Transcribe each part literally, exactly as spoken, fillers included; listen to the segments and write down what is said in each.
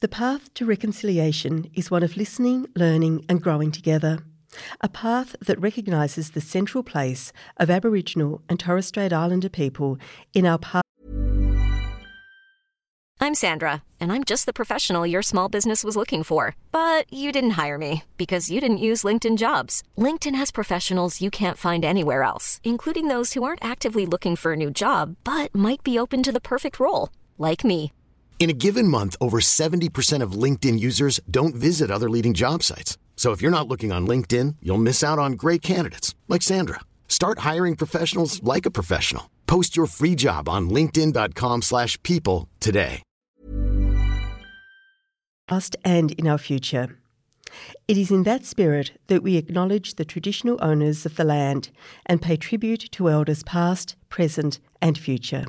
The path to reconciliation is one of listening, learning and growing together. A path that recognises the central place of Aboriginal and Torres Strait Islander people in our path. I'm Sandra, and I'm just the professional your small business was looking for. But you didn't hire me because you didn't use LinkedIn Jobs. LinkedIn has professionals you can't find anywhere else, including those who aren't actively looking for a new job, but might be open to the perfect role, like me. In a given month, over seventy percent of LinkedIn users don't visit other leading job sites. So if you're not looking on LinkedIn, you'll miss out on great candidates like Sandra. Start hiring professionals like a professional. Post your free job on linkedin dot com slash people today. Past and in our future. It is in that spirit that we acknowledge the traditional owners of the land and pay tribute to elders past, present and future.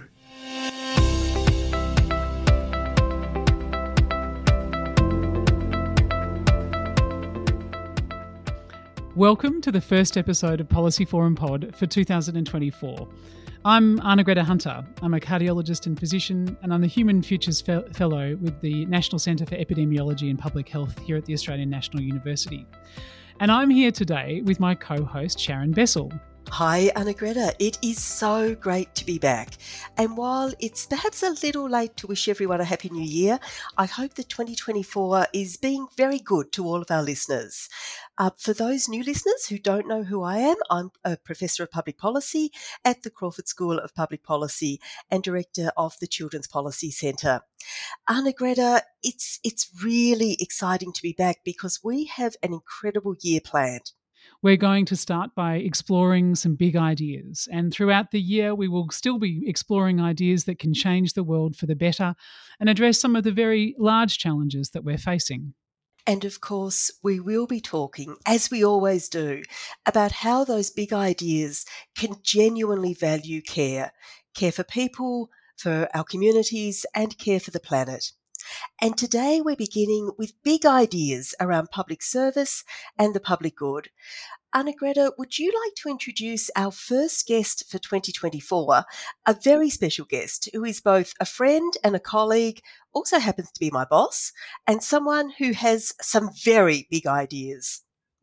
Welcome to the first episode of Policy Forum Pod for two thousand twenty-four. I'm Anna-Greta Hunter. I'm a cardiologist and physician, and I'm the Human Futures Fe- Fellow with the National Centre for Epidemiology and Public Health here at the Australian National University. And I'm here today with my co-host Sharon Bessell. Hi Anna-Greta, it is so great to be back. And while it's perhaps a little late to wish everyone a happy new year, I hope that twenty twenty-four is being very good to all of our listeners. Uh, for those new listeners who don't know who I am, I'm a Professor of Public Policy at the Crawford School of Public Policy and Director of the Children's Policy Centre. Anna-Greta, it's, it's really exciting to be back because we have an incredible year planned. We're going to start by exploring some big ideas, and throughout the year we will still be exploring ideas that can change the world for the better and address some of the very large challenges that we're facing. And of course, we will be talking, as we always do, about how those big ideas can genuinely value care, care for people, for our communities, and care for the planet. And today we're beginning with big ideas around public service and the public good. Anna-Greta, would you like to introduce our first guest for twenty twenty-four, a very special guest who is both a friend and a colleague, also happens to be my boss, and someone who has some very big ideas?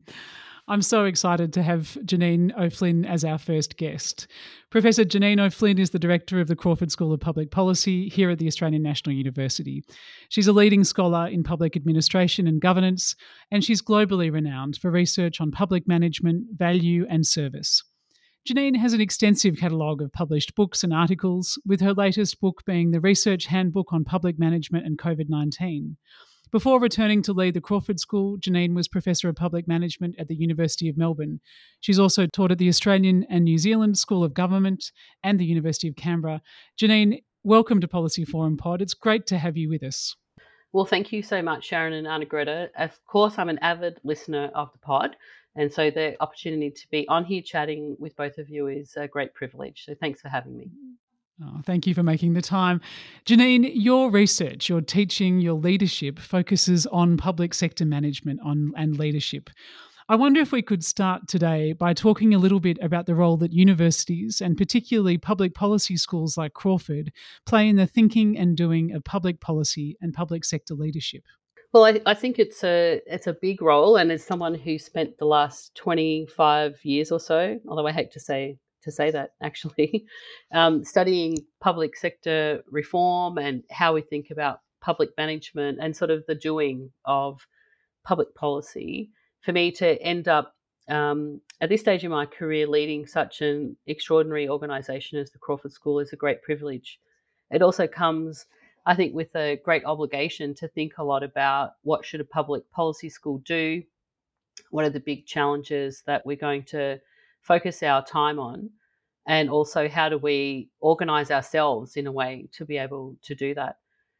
I'm so excited to have Janine O'Flynn as our first guest. Professor Janine O'Flynn is the Director of the Crawford School of Public Policy here at the Australian National University. She's a leading scholar in public administration and governance, and she's globally renowned for research on public management, value and service. Janine has an extensive catalogue of published books and articles, with her latest book being the Research Handbook on Public Management and COVID nineteen. Before returning to lead the Crawford School, Janine was Professor of Public Management at the University of Melbourne. She's also taught at the Australian and New Zealand School of Government and the University of Canberra. Janine, welcome to Policy Forum Pod. It's great to have you with us. Well, thank you so much, Sharon and Anna-Greta. Of course, I'm an avid listener of the pod, and so the opportunity to be on here chatting with both of you is a great privilege. So thanks for having me. Oh, thank you for making the time. Janine, your research, your teaching, your leadership focuses on public sector management on, and leadership. I wonder if we could start today by talking a little bit about the role that universities and particularly public policy schools like Crawford play in the thinking and doing of public policy and public sector leadership. Well, I, I think it's a it's a big role, and as someone who spent the last twenty-five years or so, although I hate to say to say that actually, um, studying public sector reform and how we think about public management and sort of the doing of public policy, for me to end up um, at this stage in my career leading such an extraordinary organisation as the Crawford School is a great privilege. It also comes, I think, with a great obligation to think a lot about what should a public policy school do, what are the big challenges that we're going to focus our time on, and also how do we organise ourselves in a way to be able to do that.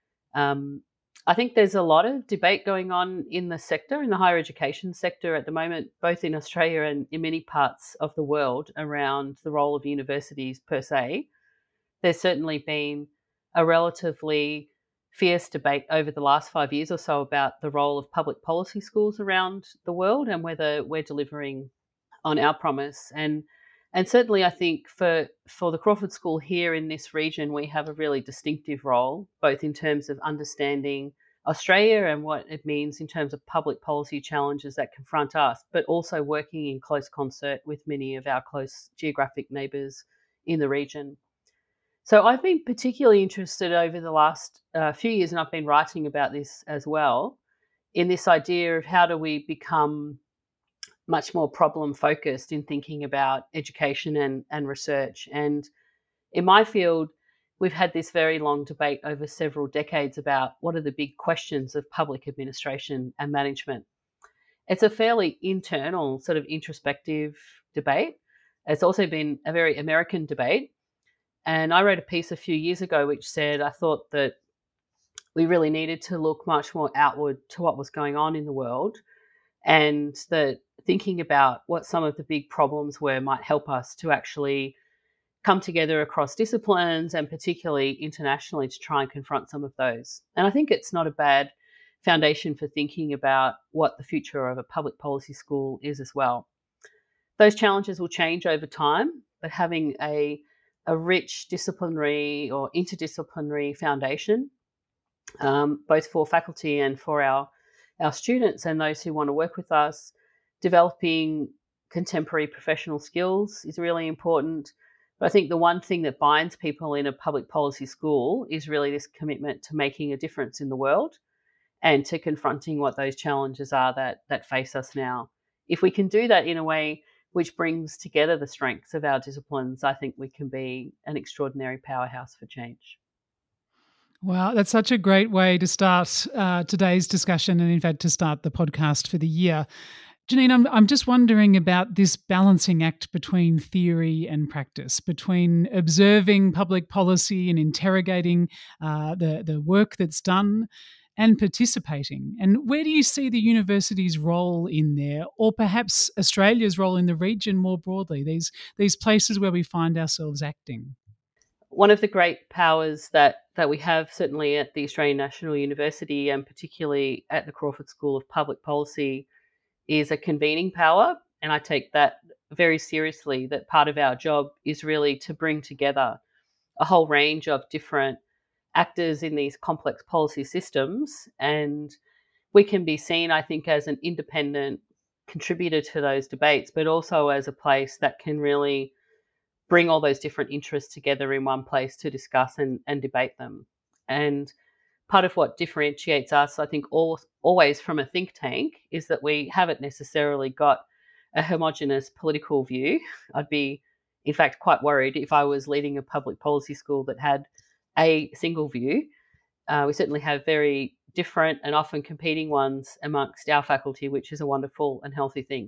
Um, I think there's a lot of debate going on in the sector, in the higher education sector at the moment, both in Australia and in many parts of the world, around the role of universities per se. There's certainly been a relatively fierce debate over the last five years or so about the role of public policy schools around the world and whether we're delivering on our promise. And and certainly I think for, for the Crawford School here in this region, we have a really distinctive role, both in terms of understanding Australia and what it means in terms of public policy challenges that confront us, but also working in close concert with many of our close geographic neighbours in the region. So I've been particularly interested over the last uh, few years, and I've been writing about this as well, in this idea of how do we become much more problem focused in thinking about education and, and research. And in my field, we've had this very long debate over several decades about what are the big questions of public administration and management. It's a fairly internal, sort of introspective debate. It's also been a very American debate. And I wrote a piece a few years ago which said I thought that we really needed to look much more outward to what was going on in the world, and that thinking about what some of the big problems were might help us to actually come together across disciplines and particularly internationally to try and confront some of those. And I think it's not a bad foundation for thinking about what the future of a public policy school is as well. Those challenges will change over time, but having a, a rich disciplinary or interdisciplinary foundation, um, both for faculty and for our, our students and those who want to work with us, developing contemporary professional skills is really important. But I think the one thing that binds people in a public policy school is really this commitment to making a difference in the world and to confronting what those challenges are that, that face us now. If we can do that in a way which brings together the strengths of our disciplines, I think we can be an extraordinary powerhouse for change. Wow, that's such a great way to start uh, today's discussion and, in fact, to start the podcast for the year. Janine, I'm, I'm just wondering about this balancing act between theory and practice, between observing public policy and interrogating uh, the, the work that's done and participating. And where do you see the university's role in there, or perhaps Australia's role in the region more broadly, these, these places where we find ourselves acting? One of the great powers that, that we have, certainly at the Australian National University and particularly at the Crawford School of Public Policy, is a convening power. And I take that very seriously, that part of our job is really to bring together a whole range of different actors in these complex policy systems. And we can be seen, I think, as an independent contributor to those debates, but also as a place that can really bring all those different interests together in one place to discuss and, and debate them. And part of what differentiates us, I think, all, always from a think tank is that we haven't necessarily got a homogenous political view. I'd be, in fact, quite worried if I was leading a public policy school that had a single view. Uh, we certainly have very different and often competing ones amongst our faculty, which is a wonderful and healthy thing.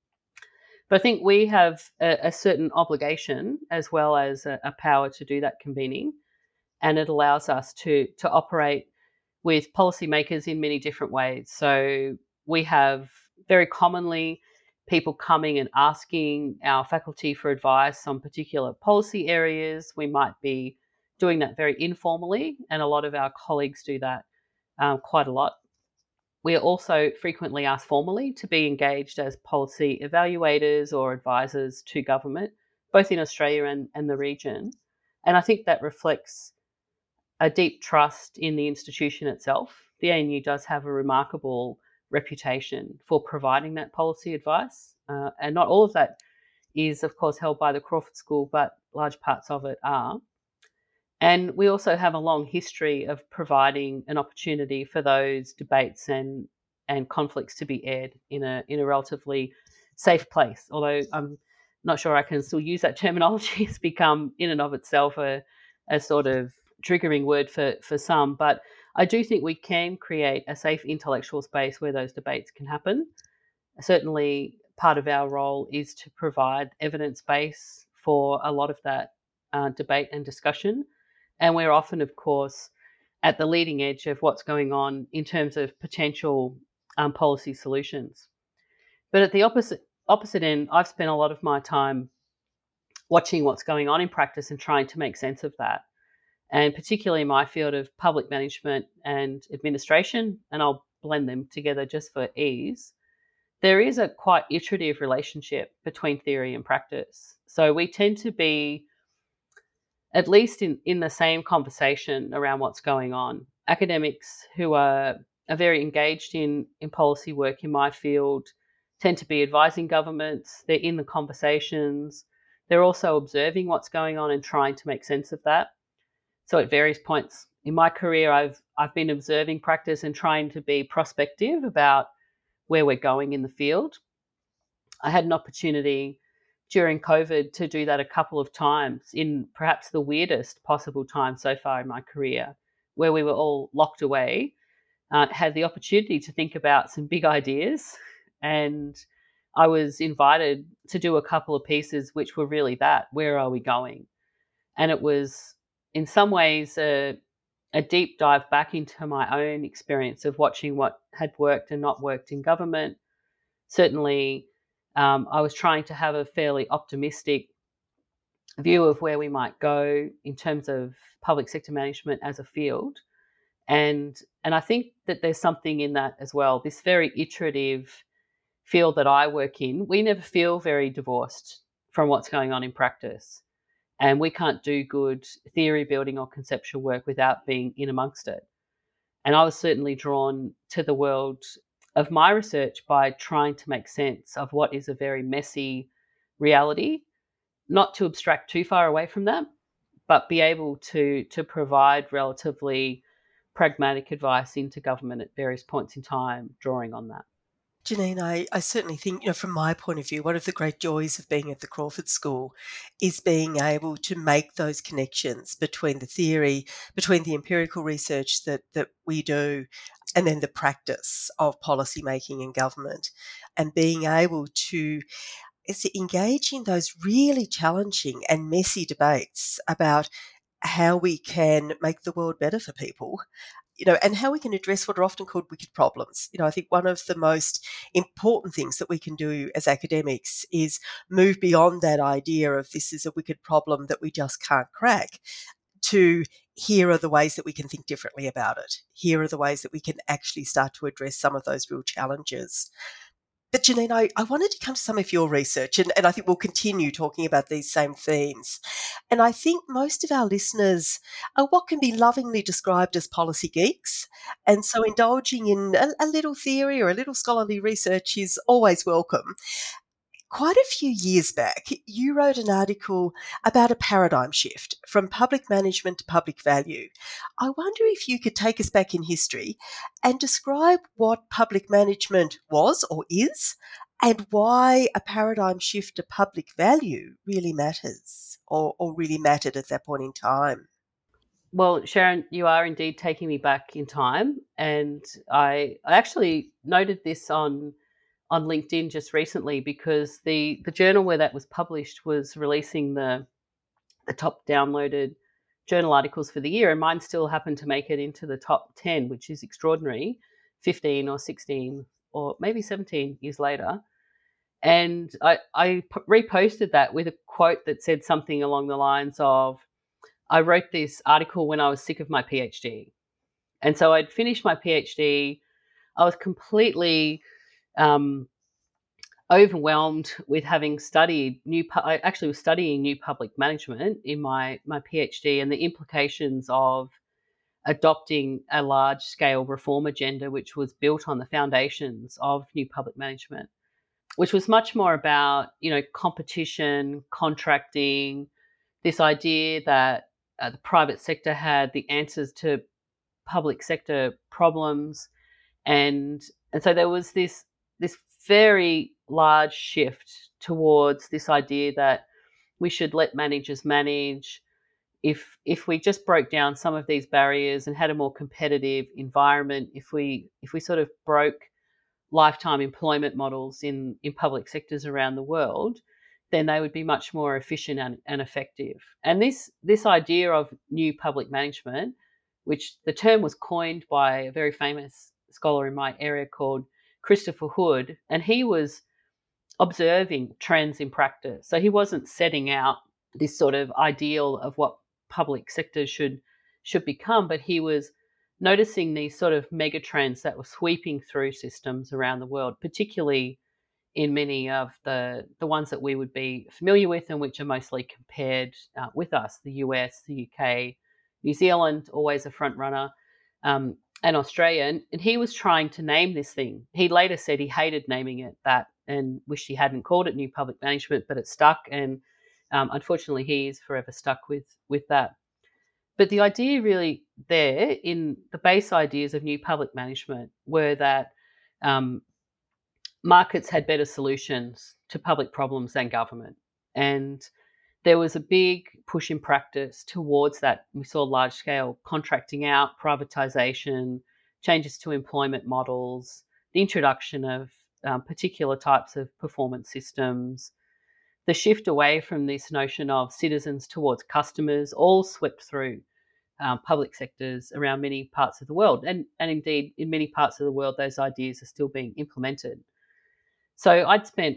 But I think we have a, a certain obligation as well as a, a power to do that convening, and it allows us to, to operate with policymakers in many different ways. So we have very commonly people coming and asking our faculty for advice on particular policy areas. We might be doing that very informally, and a lot of our colleagues do that um, quite a lot. We are also frequently asked formally to be engaged as policy evaluators or advisors to government, both in Australia and, and the region. And I think that reflects a deep trust in the institution itself. The A N U does have a remarkable reputation for providing that policy advice. Uh, and not all of that is, of course, held by the Crawford School, but large parts of it are. And we also have a long history of providing an opportunity for those debates and, and conflicts to be aired in a in a relatively safe place. Although I'm not sure I can still use that terminology. It's become in and of itself a, a sort of triggering word for, for some. But I do think we can create a safe intellectual space where those debates can happen. Certainly part of our role is to provide evidence base for a lot of that uh, debate and discussion. And we're often, of course, at the leading edge of what's going on in terms of potential um, policy solutions. But at the opposite opposite end, I've spent a lot of my time watching what's going on in practice and trying to make sense of that. And particularly in my field of public management and administration, and I'll blend them together just for ease, there is a quite iterative relationship between theory and practice. So we tend to be at least in, in the same conversation around what's going on academics who are, are very engaged in, in policy work in my field tend to be advising governments. They're in the conversations. They're also observing what's going on and trying to make sense of that. So at various points in my career, I've I've been observing practice and trying to be prospective about where we're going in the field. I had an opportunity during COVID to do that a couple of times in perhaps the weirdest possible time so far in my career, where we were all locked away, uh, had the opportunity to think about some big ideas. And I was invited to do a couple of pieces which were really that, where are we going? And it was in some ways a, a deep dive back into my own experience of watching what had worked and not worked in government. Certainly, um, I was trying to have a fairly optimistic view of where we might go in terms of public sector management as a field. And, and I think that there's something in that as well. This very iterative field that I work in, we never feel very divorced from what's going on in practice. And we can't do good theory building or conceptual work without being in amongst it. And I was certainly drawn to the world of my research by trying to make sense of what is a very messy reality, not to abstract too far away from that, but be able to, to provide relatively pragmatic advice into government at various points in time, drawing on that. Janine, I, I certainly think, you know, from my point of view, one of the great joys of being at the Crawford School is being able to make those connections between the theory, between the empirical research that, that we do, and then the practice of policy making in government, and being able to is engage in those really challenging and messy debates about how we can make the world better for people, you know, and how we can address what are often called wicked problems. You know, I think one of the most important things that we can do as academics is move beyond that idea of this is a wicked problem that we just can't crack to here are the ways that we can think differently about it. Here are the ways that we can actually start to address some of those real challenges. But Janine, I, I wanted to come to some of your research, and, and I think we'll continue talking about these same themes. And I think most of our listeners are what can be lovingly described as policy geeks. And so indulging in a, a little theory or a little scholarly research is always welcome. Quite a few years back, you wrote an article about a paradigm shift from public management to public value. I wonder if you could take us back in history and describe what public management was or is and why a paradigm shift to public value really matters or, or really mattered at that point in time. Well, Sharon, you are indeed taking me back in time. And I, I actually noted this on on LinkedIn just recently because the, the journal where that was published was releasing the, the top downloaded journal articles for the year, and mine still happened to make it into the top ten, which is extraordinary, fifteen or sixteen or maybe seventeen years later. And I, I p- reposted that with a quote that said something along the lines of, I wrote this article when I was sick of my PhD. And so I'd finished my PhD. I was completely Um, overwhelmed with having studied new. Pu- I actually was studying new public management in my my PhD and the implications of adopting a large scale reform agenda, which was built on the foundations of new public management, which was much more about you know competition, contracting, this idea that uh, the private sector had the answers to public sector problems, and and so there was this this very large shift towards this idea that we should let managers manage. If if we just broke down some of these barriers and had a more competitive environment, if we if we sort of broke lifetime employment models in, in public sectors around the world, then they would be much more efficient and, and effective. And this this idea of new public management, which the term was coined by a very famous scholar in my area called Christopher Hood, and he was observing trends in practice. So he wasn't setting out this sort of ideal of what public sector should should become, but he was noticing these sort of mega trends that were sweeping through systems around the world, particularly in many of the, the ones that we would be familiar with and which are mostly compared uh, with us, the U S, the U K, New Zealand, always a front runner, um, and Australia, and, and he was trying to name this thing. He later said he hated naming it that and wished he hadn't called it New Public Management, but it stuck, and um, unfortunately he is forever stuck with with that. But the idea really there in the base ideas of New Public Management were that um, markets had better solutions to public problems than government. And there was a big push in practice towards that. We saw large-scale contracting out, privatisation, changes to employment models, the introduction of um, particular types of performance systems, the shift away from this notion of citizens towards customers, all swept through um, public sectors around many parts of the world. And, and indeed, in many parts of the world, those ideas are still being implemented. So I'd spent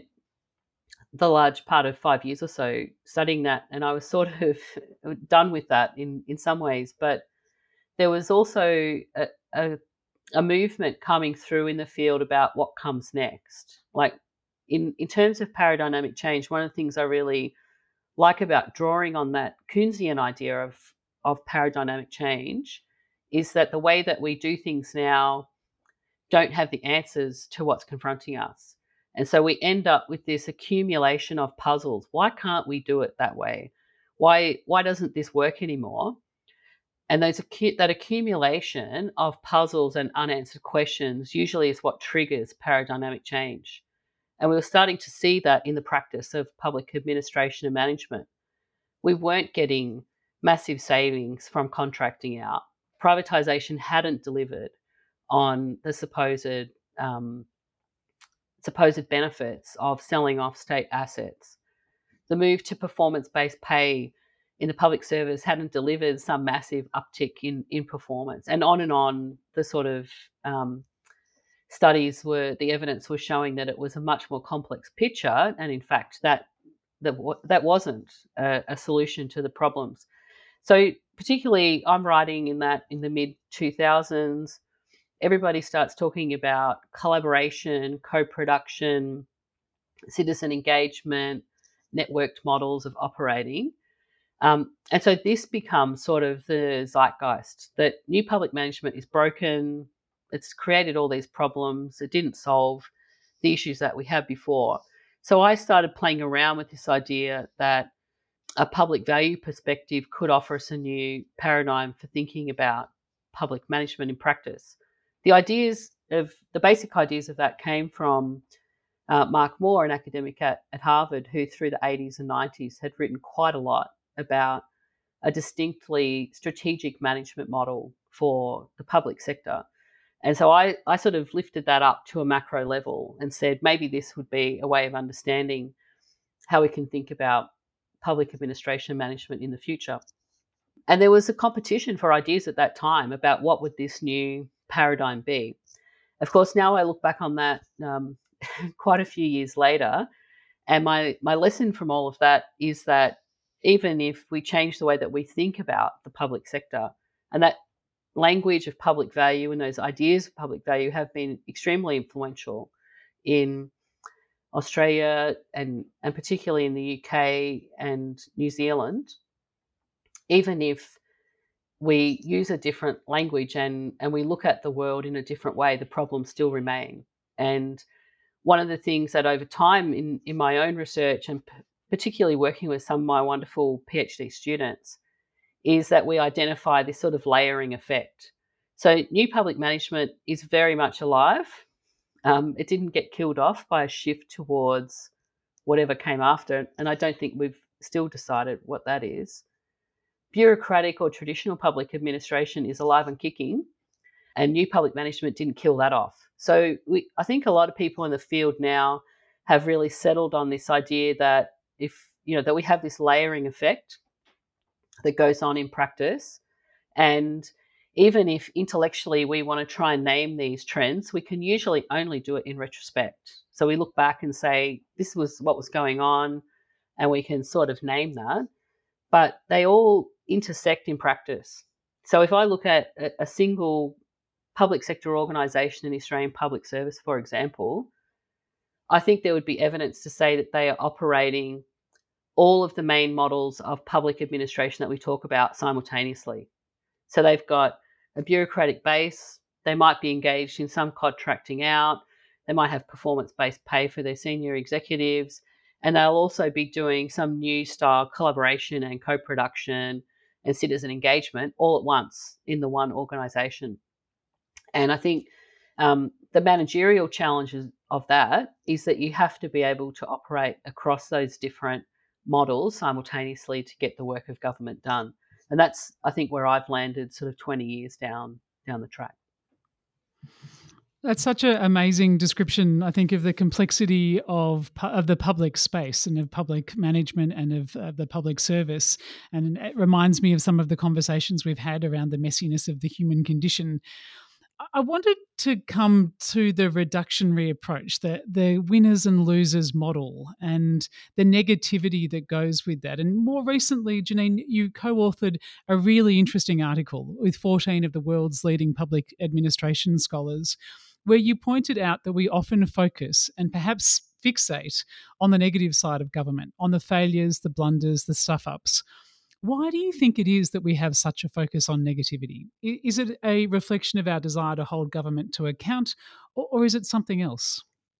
the large part of five years or so studying that, and I was sort of done with that in, in some ways. But there was also a, a, a movement coming through in the field about what comes next. Like in, in terms of paradigmatic change, one of the things I really like about drawing on that Keynesian idea of, of paradigmatic change is that the way that we do things now don't have the answers to what's confronting us. And so we end up with this accumulation of puzzles. Why can't we do it that way? Why why doesn't this work anymore? And those that accumulation of puzzles and unanswered questions usually is what triggers paradigmatic change. And we were starting to see that in the practice of public administration and management. We weren't getting massive savings from contracting out. Privatisation hadn't delivered on the supposed um, supposed benefits of selling off state assets. The move to performance-based pay in the public service hadn't delivered some massive uptick in, in performance. And on and on, the sort of um, studies were, the evidence was showing that it was a much more complex picture. And in fact, that that, that wasn't a, a solution to the problems. So particularly, I'm writing in that in the mid two thousands, everybody starts talking about collaboration, co-production, citizen engagement, networked models of operating. Um, and so this becomes sort of the zeitgeist that new public management is broken. It's created all these problems. It didn't solve the issues that we had before. So I started playing around with this idea that a public value perspective could offer us a new paradigm for thinking about public management in practice. The ideas of the basic ideas of that came from uh, Mark Moore, an academic at, at Harvard, who through the eighties and nineties had written quite a lot about a distinctly strategic management model for the public sector. And so I, I sort of lifted that up to a macro level and said maybe this would be a way of understanding how we can think about public administration management in the future. And there was a competition for ideas at that time about what would this new paradigm be. Of course, now I look back on that um, quite a few years later, and my, my lesson from all of that is that even if we change the way that we think about the public sector, and that language of public value and those ideas of public value have been extremely influential in Australia and, and particularly in the U K and New Zealand, even if we use a different language and, and we look at the world in a different way, the problems still remain. And one of the things that over time in, in my own research and p- particularly working with some of my wonderful PhD students is that we identify this sort of layering effect. So new public management is very much alive. Um, it didn't get killed off by a shift towards whatever came after, and I don't think we've still decided what that is. Bureaucratic or traditional public administration is alive and kicking, and new public management didn't kill that off. So we, I think a lot of people in the field now have really settled on this idea that if, you know, that we have this layering effect that goes on in practice, and even if intellectually we want to try and name these trends, we can usually only do it in retrospect. So we look back and say, this was what was going on, and we can sort of name that, but they all intersect in practice. So if I look at a single public sector organisation in the Australian public service, for example, I think there would be evidence to say that they are operating all of the main models of public administration that we talk about simultaneously. So they've got a bureaucratic base. They might be engaged in some contracting out. They might have performance-based pay for their senior executives. And they'll also be doing some new style collaboration and co-production and citizen engagement all at once in the one organisation. And I think um, the managerial challenges of that is that you have to be able to operate across those different models simultaneously to get the work of government done. And that's, I think, where I've landed sort of twenty years down down the track. That's such an amazing description, I think, of the complexity of of the public space and of public management and of, of the public service. And it reminds me of some of the conversations we've had around the messiness of the human condition. I wanted to come to the reductionary approach, the, the winners and losers model, and the negativity that goes with that. And more recently, Janine, you co-authored a really interesting article with fourteen of the world's leading public administration scholars, where you pointed out that we often focus and perhaps fixate on the negative side of government, on the failures, the blunders, the stuff-ups. Why do you think it is that we have such a focus on negativity? Is it a reflection of our desire to hold government to account, or, or is it something else?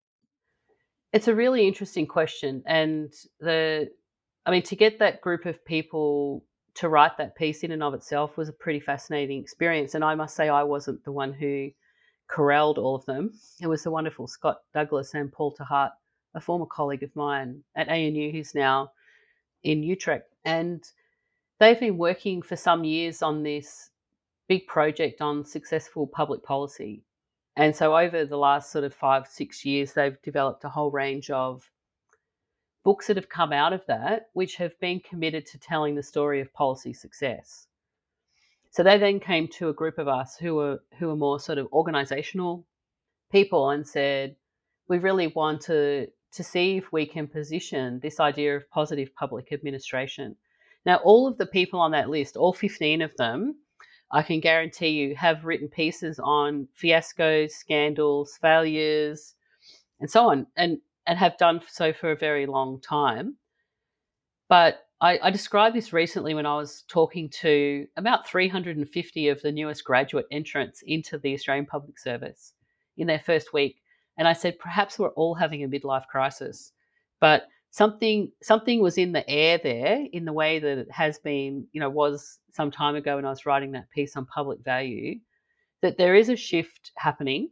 It's a really interesting question. And the, I mean, to get that group of people to write that piece in and of itself was a pretty fascinating experience. And I must say, I wasn't the one who corralled all of them. It was the wonderful Scott Douglas and Paul Tahart, a former colleague of mine at A N U who's now in Utrecht. And they've been working for some years on this big project on successful public policy. And so over the last sort of five, six years, they've developed a whole range of books that have come out of that, which have been committed to telling the story of policy success. So they then came to a group of us who were who were more sort of organisational people and said, we really want to, to see if we can position this idea of positive public administration. Now, all of the people on that list, all fifteen of them, I can guarantee you have written pieces on fiascos, scandals, failures, and so on, and, and have done so for a very long time. But I, I described this recently when I was talking to about three hundred fifty of the newest graduate entrants into the Australian Public Service in their first week. And I said, perhaps we're all having a midlife crisis, but something something was in the air there in the way that it has been, you know, was some time ago when I was writing that piece on public value, that there is a shift happening.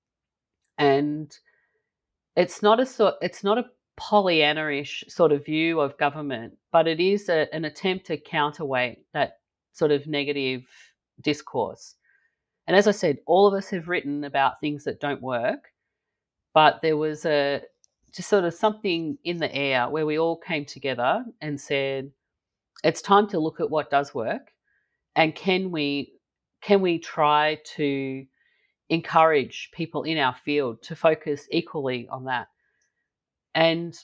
And it's not a sort, it's not a Pollyanna-ish sort of view of government, but it is a, an attempt to counterweight that sort of negative discourse. And as I said, all of us have written about things that don't work, but there was a just sort of something in the air where we all came together and said, it's time to look at what does work, and can we can we try to encourage people in our field to focus equally on that. And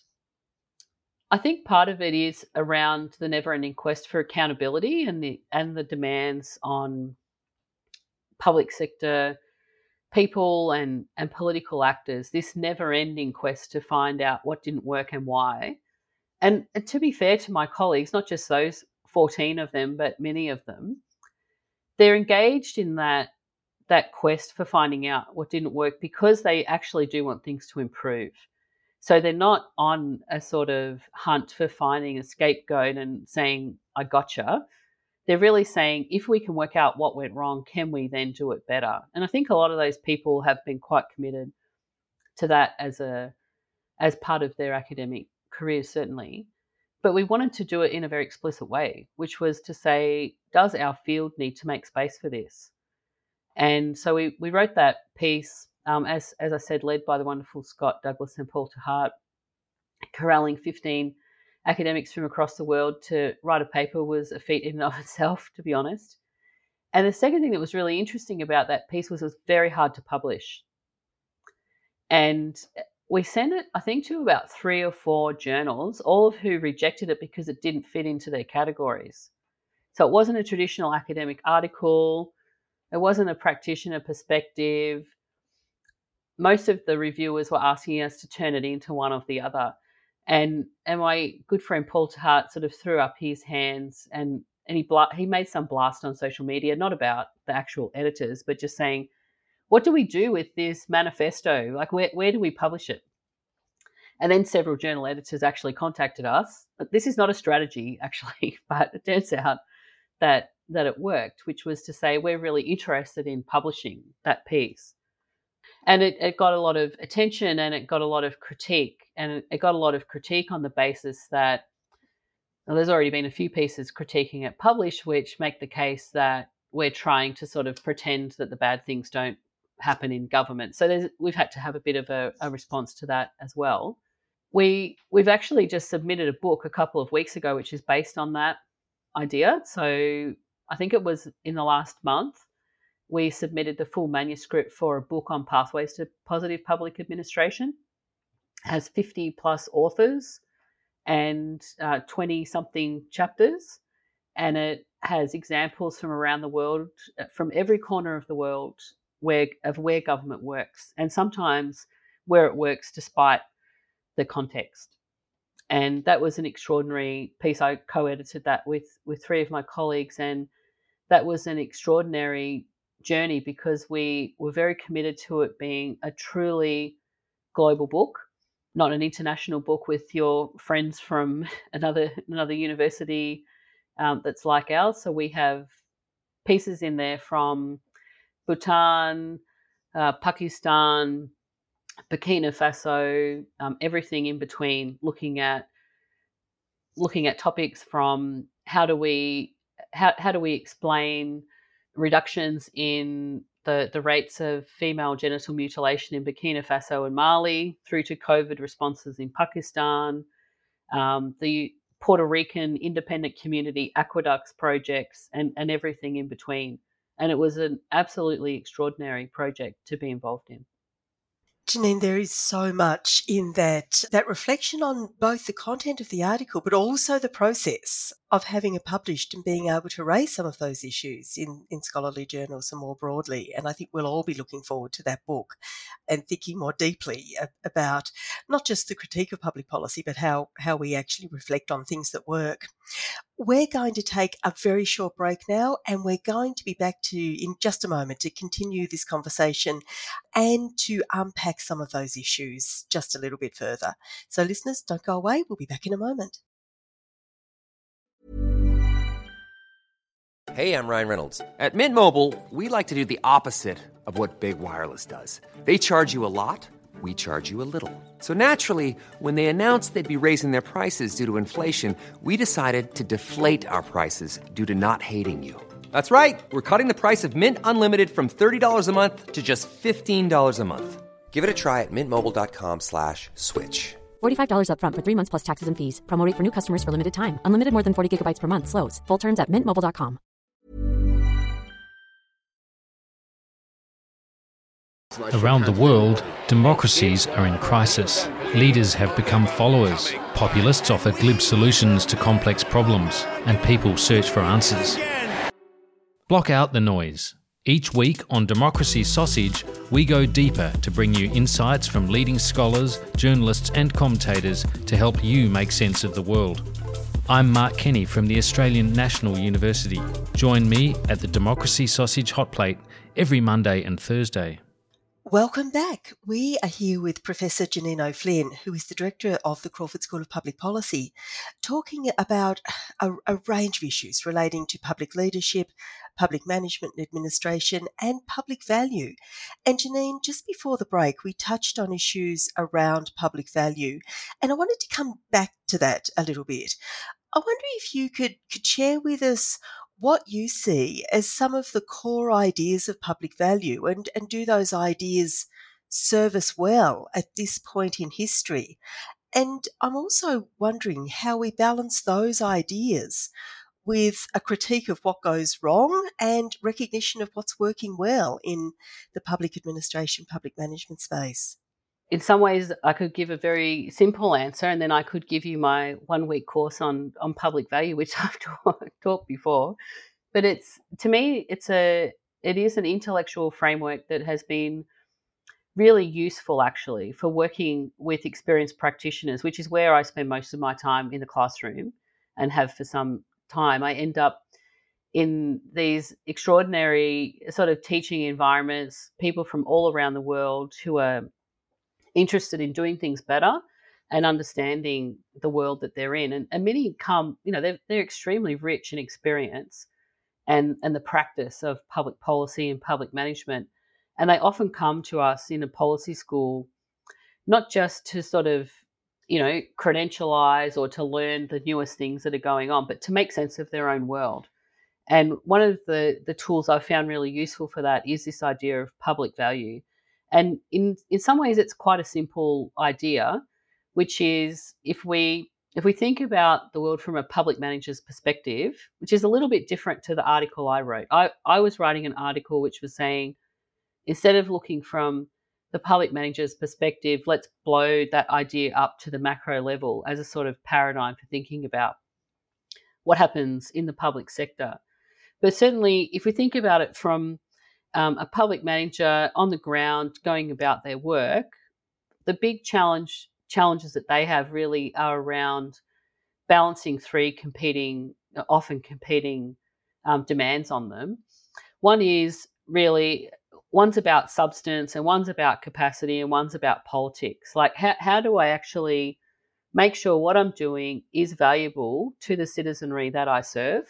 I think part of it is around the never-ending quest for accountability and the and the demands on public sector people and, and political actors, this never-ending quest to find out what didn't work and why. And, and to be fair to my colleagues, not just those fourteen of them, but many of them, they're engaged in that that quest for finding out what didn't work because they actually do want things to improve. So they're not on a sort of hunt for finding a scapegoat and saying, I gotcha. They're really saying, if we can work out what went wrong, can we then do it better? And I think a lot of those people have been quite committed to that as a as part of their academic careers, certainly. But we wanted to do it in a very explicit way, which was to say, does our field need to make space for this? And so we, we wrote that piece, um, as, as I said, led by the wonderful Scott Douglas and Paul Tahart, corralling fifteen academics from across the world to write a paper was a feat in and of itself, to be honest. And the second thing that was really interesting about that piece was it was very hard to publish. And we sent it, I think, to about three or four journals, all of who rejected it because it didn't fit into their categories. So it wasn't a traditional academic article. It wasn't a practitioner perspective. Most of the reviewers were asking us to turn it into one or the other. And, and my good friend Paul Tahart sort of threw up his hands and, and he bla- he made some blast on social media, not about the actual editors, but just saying, what do we do with this manifesto? Like, where, where do we publish it? And then several journal editors actually contacted us. But this is not a strategy, actually, but it turns out that that it worked, which was to say, we're really interested in publishing that piece. And it, it got a lot of attention, and it got a lot of critique. And it, it got a lot of critique on the basis that, well, there's already been a few pieces critiquing it published, which make the case that we're trying to sort of pretend that the bad things don't happen in government. So there's, we've had to have a bit of a, a response to that as well. We, we've actually just submitted a book a couple of weeks ago, which is based on that idea. So I think it was in the last month, we submitted the full manuscript for a book on pathways to positive public administration. It has fifty plus authors and uh, twenty something chapters. And it has examples from around the world, from every corner of the world, where of where government works, and sometimes where it works despite the context. And that was an extraordinary piece. I co-edited that with, with three of my colleagues, and that was an extraordinary journey because we were very committed to it being a truly global book, not an international book with your friends from another another university um, that's like ours. So we have pieces in there from Bhutan, uh, Pakistan, Burkina Faso, um, everything in between, looking at looking at topics from how do we how how do we explain reductions in the, the rates of female genital mutilation in Burkina Faso and Mali, through to COVID responses in Pakistan, um, the Puerto Rican independent community aqueducts projects, and, and everything in between. And it was an absolutely extraordinary project to be involved in. Janine, there is so much in that, that reflection on both the content of the article, but also the process of having it published and being able to raise some of those issues in, in scholarly journals and more broadly. And I think we'll all be looking forward to that book and thinking more deeply about not just the critique of public policy, but how, how we actually reflect on things that work. We're going to take a very short break now, and we're going to be back to in just a moment to continue this conversation and to unpack some of those issues just a little bit further. So listeners, don't go away. We'll be back in a moment. Hey, I'm Ryan Reynolds. At Mint Mobile, we like to do the opposite of what Big Wireless does. They charge you a lot, we charge you a little. So naturally, when they announced they'd be raising their prices due to inflation, we decided to deflate our prices due to not hating you. That's right. We're cutting the price of Mint Unlimited from thirty dollars a month to just fifteen dollars a month. Give it a try at mintmobile.com slash switch. forty-five dollars up front for three months plus taxes and fees. Promo rate for new customers for limited time. Unlimited more than forty gigabytes per month. Slows full terms at mint mobile dot com. Around the world, democracies are in crisis. Leaders have become followers. Populists offer glib solutions to complex problems, and people search for answers. Block out the noise. Each week on Democracy Sausage, we go deeper to bring you insights from leading scholars, journalists and commentators to help you make sense of the world. I'm Mark Kenny from the Australian National University. Join me at the Democracy Sausage Hot Plate every Monday and Thursday. Welcome back. We are here with Professor Janine O'Flynn, who is the Director of the Crawford School of Public Policy, talking about a, a range of issues relating to public leadership, public management and administration, and public value. And Janine, just before the break, we touched on issues around public value, and I wanted to come back to that a little bit. I wonder if you could, could share with us what you see as some of the core ideas of public value, and, and do those ideas serve us well at this point in history? And I'm also wondering how we balance those ideas with a critique of what goes wrong and recognition of what's working well in the public administration, public management space. In some ways, I could give a very simple answer, and then I could give you my one-week course on, on public value, which I've talk, talked before. But it's, to me, it's a it is an intellectual framework that has been really useful, actually, for working with experienced practitioners, which is where I spend most of my time in the classroom and have for some time. I end up in these extraordinary sort of teaching environments, people from all around the world who are interested in doing things better and understanding the world that they're in. And, and many come, you know, they're, they're extremely rich in experience and, and the practice of public policy and public management. And they often come to us in a policy school, not just to sort of, you know, credentialize or to learn the newest things that are going on, but to make sense of their own world. And one of the, the tools I've found really useful for that is this idea of public value. And in, in some ways, it's quite a simple idea, which is if we if we think about the world from a public manager's perspective, which is a little bit different to the article I wrote. I, I was writing an article which was saying, instead of looking from the public manager's perspective, let's blow that idea up to the macro level as a sort of paradigm for thinking about what happens in the public sector. But certainly, if we think about it from um, a public manager on the ground going about their work, the big challenge challenges that they have really are around balancing three competing, often competing um, demands on them. One is really, one's about substance and one's about capacity and one's about politics. Like how, how do I actually make sure what I'm doing is valuable to the citizenry that I serve?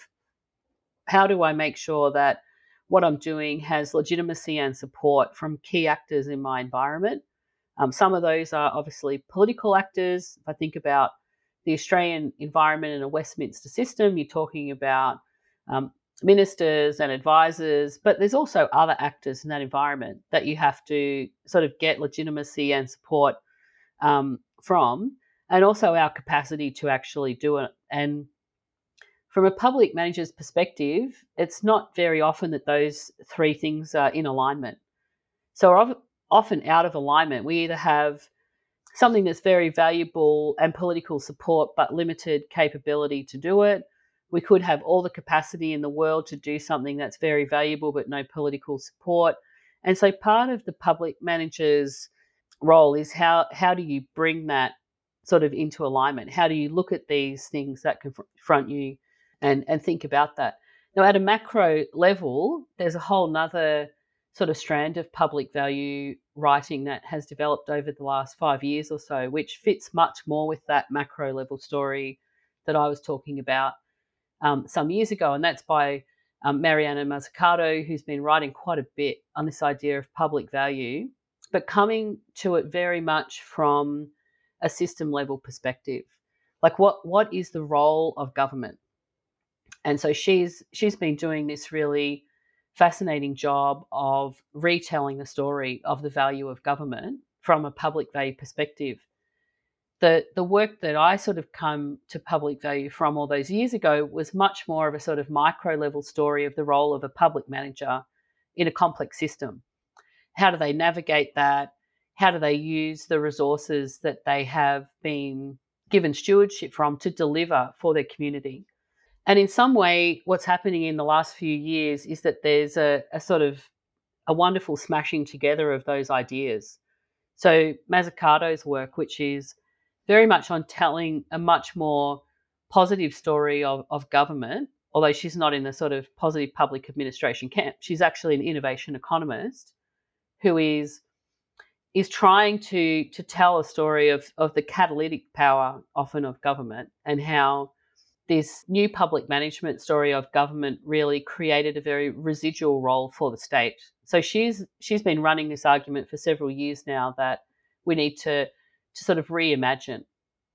How do I make sure that what I'm doing has legitimacy and support from key actors in my environment? Um, some of those are obviously political actors. If I think about the Australian environment in a Westminster system, you're talking about um, ministers and advisors, but there's also other actors in that environment that you have to sort of get legitimacy and support um, from, and also our capacity to actually do it. And from a public manager's perspective, it's not very often that those three things are in alignment. So we're often out of alignment. We either have something that's very valuable and political support, but limited capability to do it. We could have all the capacity in the world to do something that's very valuable, but no political support. And so part of the public manager's role is how, how do you bring that sort of into alignment? How do you look at these things that confront you and, and think about that? Now, at a macro level, there's a whole nother sort of strand of public value writing that has developed over the last five years or so, which fits much more with that macro level story that I was talking about um, some years ago. And that's by um, Mariana Mazzucato, who's been writing quite a bit on this idea of public value, but coming to it very much from a system level perspective. Like what what is the role of government? And so she's she's been doing this really fascinating job of retelling the story of the value of government from a public value perspective. The the work that I sort of come to public value from all those years ago was much more of a sort of micro level story of the role of a public manager in a complex system. How do they navigate that? How do they use the resources that they have been given stewardship from to deliver for their community? And in some way, what's happening in the last few years is that there's a, a sort of a wonderful smashing together of those ideas. So Mazzucato's work, which is very much on telling a much more positive story of, of government, although she's not in the sort of positive public administration camp. She's actually an innovation economist who is is trying to to tell a story of, of the catalytic power often of government and how this new public management story of government really created a very residual role for the state. So she's she's been running this argument for several years now that we need to to sort of reimagine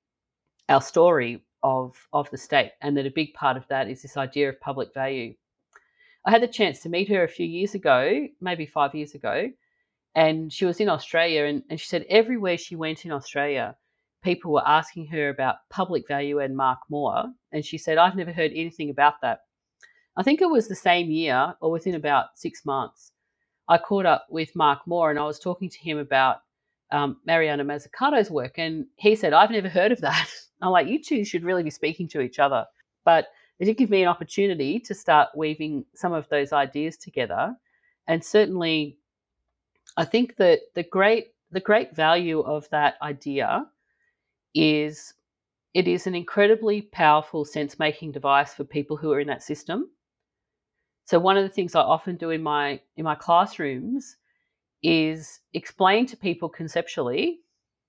our story of, of the state, and that a big part of that is this idea of public value. I had the chance to meet her a few years ago, maybe five years ago, and she was in Australia, and, and she said everywhere she went in Australia, people were asking her about public value and Mark Moore, and she said, I've never heard anything about that. I think it was the same year or within about six months, I caught up with Mark Moore and I was talking to him about um, Mariana Mazzucato's work, and he said, I've never heard of that. I'm like, you two should really be speaking to each other. But it did give me an opportunity to start weaving some of those ideas together. And certainly, I think that the great the great value of that idea is it is an incredibly powerful sense-making device for people who are in that system. So one of the things I often do in my in my classrooms is explain to people conceptually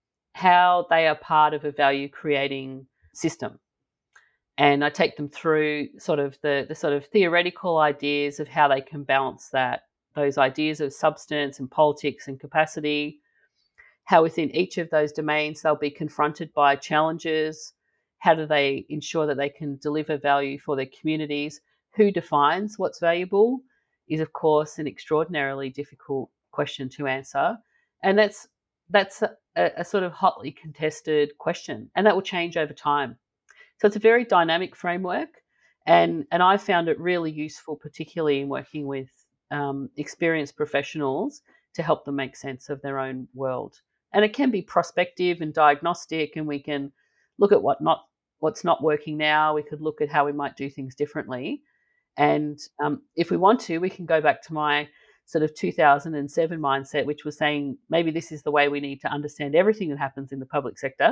how they are part of a value creating system. And I take them through sort of the, the sort of theoretical ideas of how they can balance that, those ideas of substance and politics and capacity, how within each of those domains they'll be confronted by challenges, how do they ensure that they can deliver value for their communities, who defines what's valuable is, of course, an extraordinarily difficult question to answer. And that's that's a, a sort of hotly contested question, and that will change over time. So it's a very dynamic framework, and, and I found it really useful, particularly in working with um, experienced professionals to help them make sense of their own world. And it can be prospective and diagnostic, and we can look at what not what's not working now. We could look at how we might do things differently. And um, if we want to, we can go back to my sort of two thousand seven mindset, which was saying maybe this is the way we need to understand everything that happens in the public sector.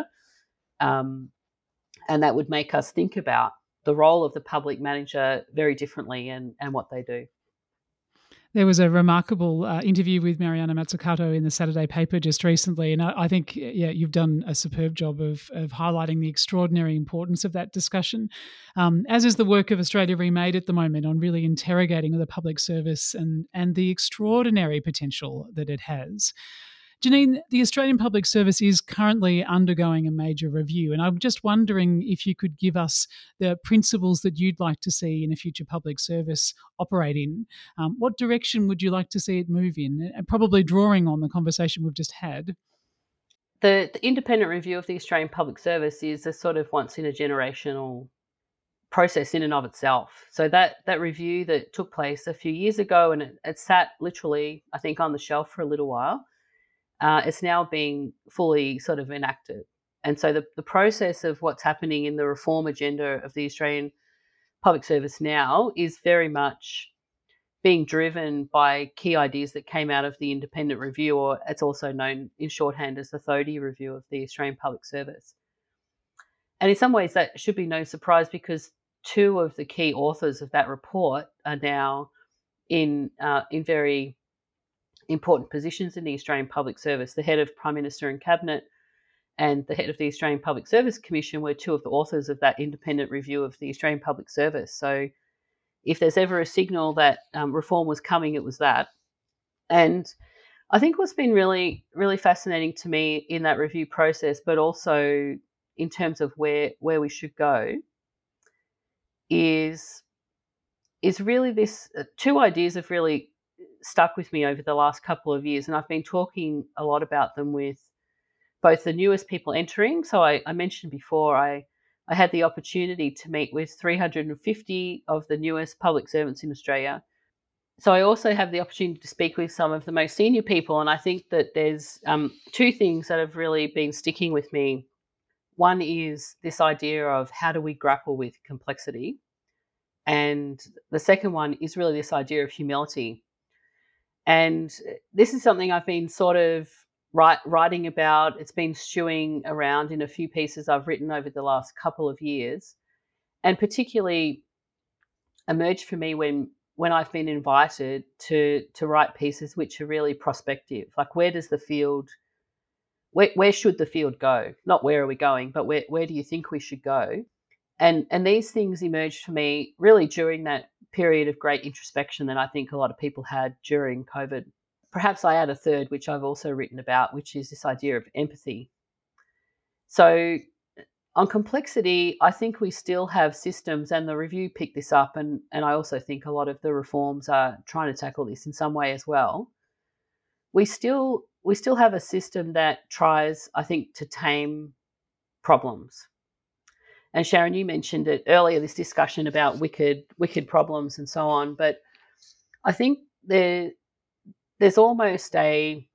Um, And that would make us think about the role of the public manager very differently and, and what they do. There was a remarkable uh, interview with Mariana Mazzucato in the Saturday paper just recently, and I, I think yeah, you've done a superb job of, of highlighting the extraordinary importance of that discussion, um, as is the work of Australia Remade at the moment on really interrogating the public service and, and the extraordinary potential that it has. Janine, the Australian Public Service is currently undergoing a major review, and I'm just wondering if you could give us the principles that you'd like to see in a future public service operate in. Um, what direction would you like to see it move in? And probably drawing on the conversation we've just had. The, the independent review of the Australian Public Service is a sort of once-in-a-generational process in and of itself. So that, that review that took place a few years ago, and it, it sat literally, I think, on the shelf for a little while, Uh, it's now being fully sort of enacted. And so the, the process of what's happening in the reform agenda of the Australian Public Service now is very much being driven by key ideas that came out of the independent review, or it's also known in shorthand as the T H O D I review of the Australian Public Service. And in some ways that should be no surprise, because two of the key authors of that report are now in uh, in very important positions in the Australian Public Service. The head of Prime Minister and Cabinet and the head of the Australian Public Service Commission were two of the authors of that independent review of the Australian Public Service. So if there's ever a signal that um, reform was coming, it was that. And I think what's been really, really fascinating to me in that review process, but also in terms of where where we should go, is, is really this, uh, two ideas have really stuck with me over the last couple of years, and I've been talking a lot about them with both the newest people entering. So I, I mentioned before, I, I had the opportunity to meet with three hundred fifty of the newest public servants in Australia. So I also have the opportunity to speak with some of the most senior people, and I think that there's um, two things that have really been sticking with me. One is this idea of how do we grapple with complexity, and the second one is really this idea of humility. And this is something I've been sort of write, writing about. It's been stewing around in a few pieces I've written over the last couple of years, and particularly emerged for me when when I've been invited to to write pieces which are really prospective. Like, where does the field, where, where should the field go? Not where are we going, but where, where do you think we should go? And and these things emerged for me really during that period of great introspection that I think a lot of people had during COVID. Perhaps I add a third, which I've also written about, which is this idea of empathy. So on complexity, I think we still have systems, and the review picked this up, and, and I also think a lot of the reforms are trying to tackle this in some way as well. We still we still have a system that tries, I think, to tame problems. And Sharon, you mentioned it earlier, this discussion about wicked, wicked problems and so on. But I think there, there's almost a,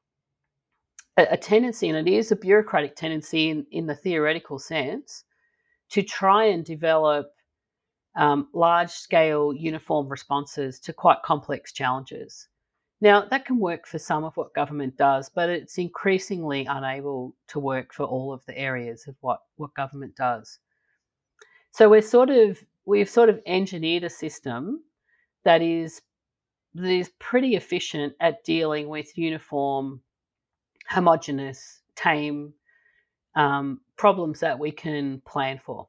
a tendency, and it is a bureaucratic tendency in, in the theoretical sense, to try and develop um, large-scale uniform responses to quite complex challenges. Now, that can work for some of what government does, but it's increasingly unable to work for all of the areas of what, what government does. So we're sort of we've sort of engineered a system that is that is pretty efficient at dealing with uniform, homogenous, tame um, problems that we can plan for.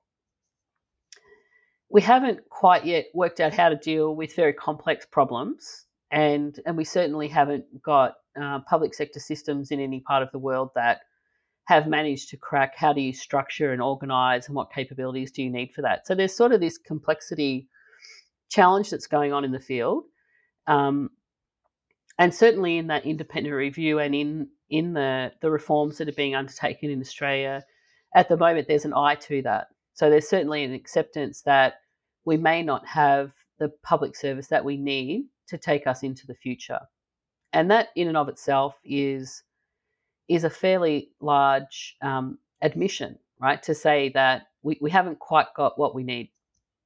We haven't quite yet worked out how to deal with very complex problems, and, and we certainly haven't got uh, public sector systems in any part of the world that have managed to crack how do you structure and organise and what capabilities do you need for that. So there's sort of this complexity challenge that's going on in the field. Um, and certainly in that independent review and in, in the, the reforms that are being undertaken in Australia, at the moment there's an eye to that. So there's certainly an acceptance that we may not have the public service that we need to take us into the future. And that in and of itself is, is a fairly large um, admission, right, to say that we, we haven't quite got what we need.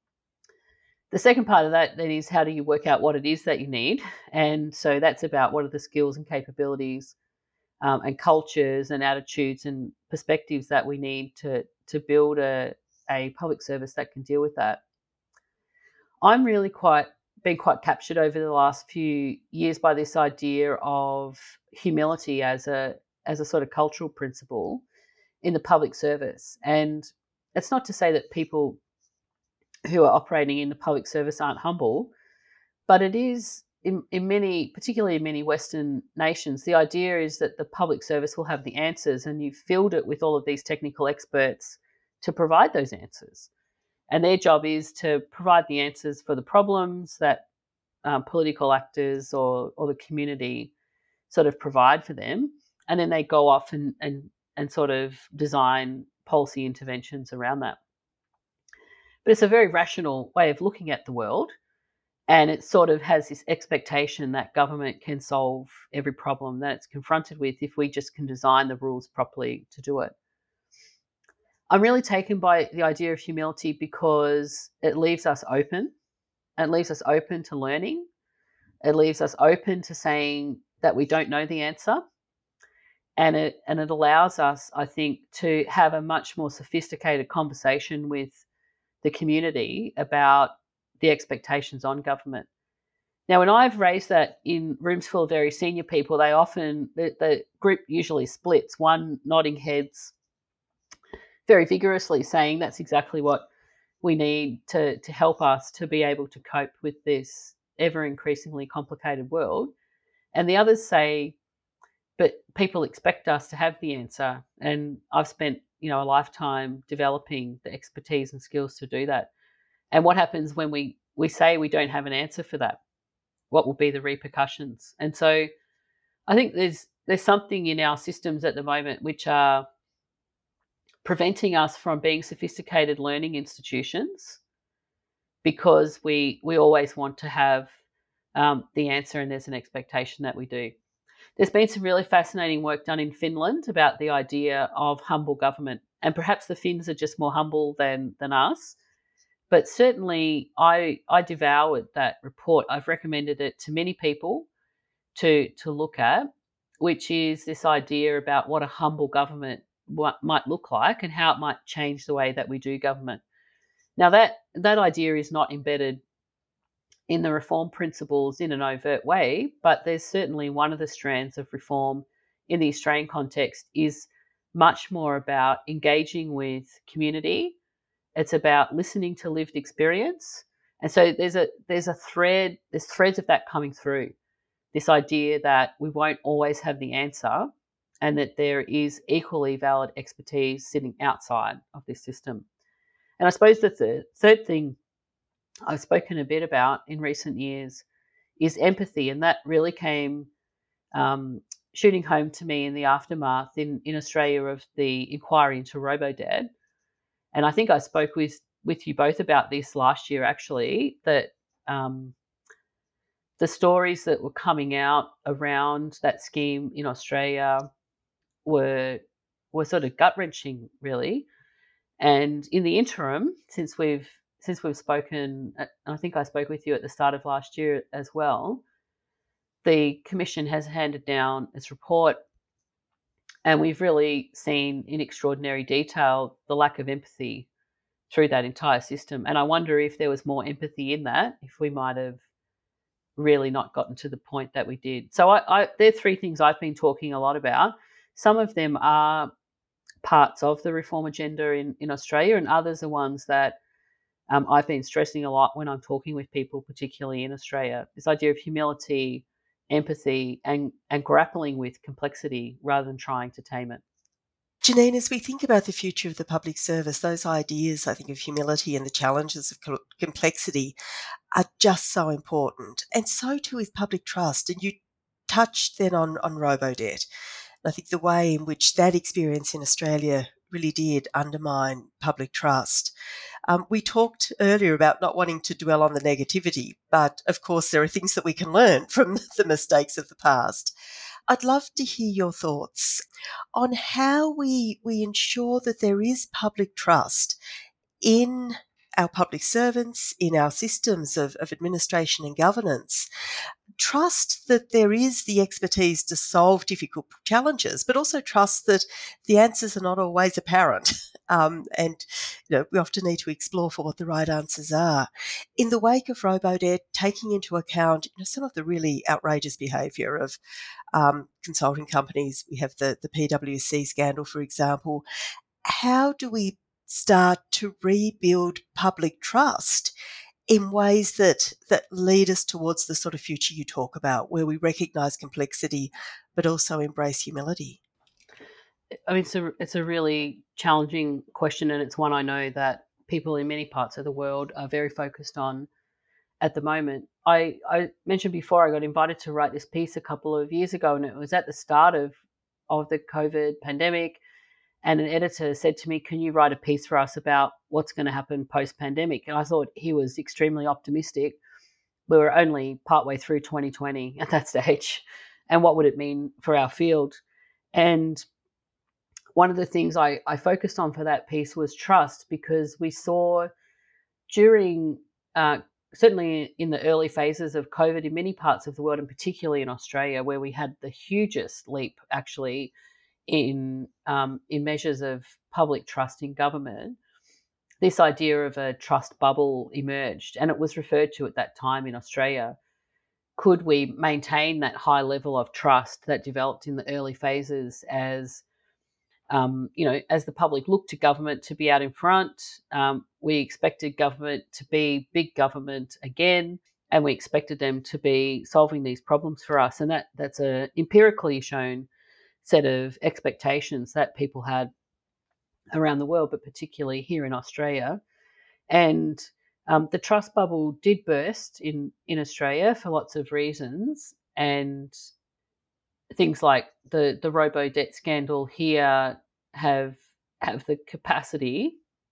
The second part of that then is how do you work out what it is that you need? And so that's about what are the skills and capabilities um, and cultures and attitudes and perspectives that we need to, to build a, a public service that can deal with that. I'm really quite been quite captured over the last few years by this idea of humility as a as a sort of cultural principle in the public service. And it's not to say that people who are operating in the public service aren't humble, but it is in, in many, particularly in many Western nations, the idea is that the public service will have the answers and you've filled it with all of these technical experts to provide those answers. And their job is to provide the answers for the problems that um, political actors or, or the community sort of provide for them. And then they go off and, and, and sort of design policy interventions around that. But it's a very rational way of looking at the world. And it sort of has this expectation that government can solve every problem that it's confronted with if we just can design the rules properly to do it. I'm really taken by the idea of humility because it leaves us open. It leaves us open to learning. It leaves us open to saying that we don't know the answer. And it and it allows us, I think, to have a much more sophisticated conversation with the community about the expectations on government. Now, when I've raised that in rooms full of very senior people, they often, the, the group usually splits, one nodding heads very vigorously saying that's exactly what we need to, to help us to be able to cope with this ever increasingly complicated world. And the others say, but people expect us to have the answer. And I've spent, you know, a lifetime developing the expertise and skills to do that. And what happens when we, we say we don't have an answer for that? What will be the repercussions? And so I think there's there's something in our systems at the moment which are preventing us from being sophisticated learning institutions because we we always want to have um, the answer and there's an expectation that we do. There's been some really fascinating work done in Finland about the idea of humble government, and perhaps the Finns are just more humble than than us. But certainly I I devoured that report. I've recommended it to many people to to look at, which is this idea about what a humble government might look like and how it might change the way that we do government. Now that that idea is not embedded in the reform principles in an overt way, but there's certainly one of the strands of reform in the Australian context is much more about engaging with community. It's about listening to lived experience. And so there's a there's a thread, there's threads of that coming through. This idea that we won't always have the answer and that there is equally valid expertise sitting outside of this system. And I suppose the th- third thing I've spoken a bit about in recent years is empathy, and that really came um, shooting home to me in the aftermath in, in Australia of the inquiry into Robodad. And I think I spoke with, with you both about this last year, actually, that um, the stories that were coming out around that scheme in Australia were were sort of gut-wrenching, really. And in the interim, since we've since we've spoken, I think I spoke with you at the start of last year as well, the Commission has handed down its report, and we've really seen in extraordinary detail the lack of empathy through that entire system. And I wonder if there was more empathy in that, if we might have really not gotten to the point that we did. So I, I there are three things I've been talking a lot about. Some of them are parts of the reform agenda in, in Australia, and others are ones that um, I've been stressing a lot when I'm talking with people, particularly in Australia. This idea of humility, empathy, and, and grappling with complexity rather than trying to tame it. Janine, as we think about the future of the public service, those ideas, I think, of humility and the challenges of co- complexity are just so important. And so too is public trust. And you touched then on, on Robodebt. And I think the way in which that experience in Australia really did undermine public trust. Um, we talked earlier about not wanting to dwell on the negativity, but of course there are things that we can learn from the mistakes of the past. I'd love to hear your thoughts on how we we ensure that there is public trust in our public servants, in our systems of, of administration and governance. Trust that there is the expertise to solve difficult challenges, but also trust that the answers are not always apparent. Um, and you know, we often need to explore for what the right answers are. In the wake of Robodebt, taking into account you know, some of the really outrageous behaviour of um, consulting companies, we have the, the P W C scandal, for example. How do we start to rebuild public trust in ways that that lead us towards the sort of future you talk about, where we recognise complexity but also embrace humility? I mean, it's a, it's a really challenging question, and it's one I know that people in many parts of the world are very focused on at the moment. I, I mentioned before I got invited to write this piece a couple of years ago, and it was at the start of, of the COVID pandemic. And an editor said to me, can you write a piece for us about what's going to happen post-pandemic? And I thought he was extremely optimistic. We were only partway through twenty twenty at that stage. And what would it mean for our field? And one of the things I, I focused on for that piece was trust, because we saw during, uh, certainly in the early phases of COVID in many parts of the world, and particularly in Australia, where we had the hugest leap actually in um, in measures of public trust in government, this idea of a trust bubble emerged, and it was referred to at that time in Australia. Could we maintain that high level of trust that developed in the early phases as, um, you know, as the public looked to government to be out in front? Um, we expected government to be big government again, and we expected them to be solving these problems for us, and that that's a empirically shown set of expectations that people had around the world, but particularly here in Australia. And um, the trust bubble did burst in, in Australia for lots of reasons. And things like the, the Robodebt scandal here have have the capacity,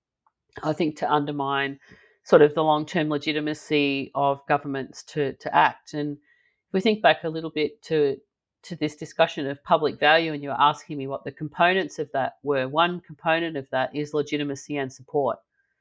I think, to undermine sort of the long-term legitimacy of governments to, to act. And if we think back a little bit to to this discussion of public value, and you were asking me what the components of that were, one component of that is legitimacy and support.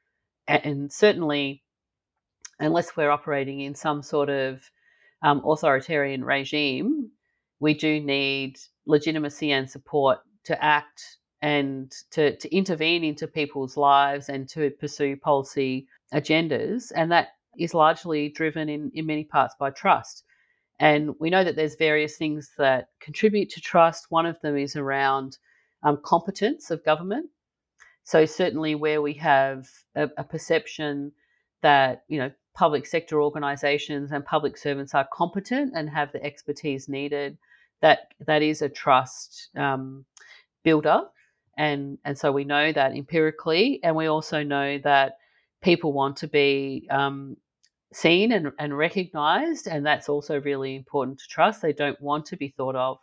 And certainly, unless we're operating in some sort of um, authoritarian regime, we do need legitimacy and support to act and to, to intervene into people's lives and to pursue policy agendas. And that is largely driven in, in many parts by trust. And we know that there's various things that contribute to trust. One of them is around um, competence of government. So certainly where we have a, a perception that, you know, public sector organisations and public servants are competent and have the expertise needed, that that is a trust um, builder. And, and so we know that empirically, and we also know that people want to be um, seen and, and recognised, and that's also really important to trust. They don't want to be thought of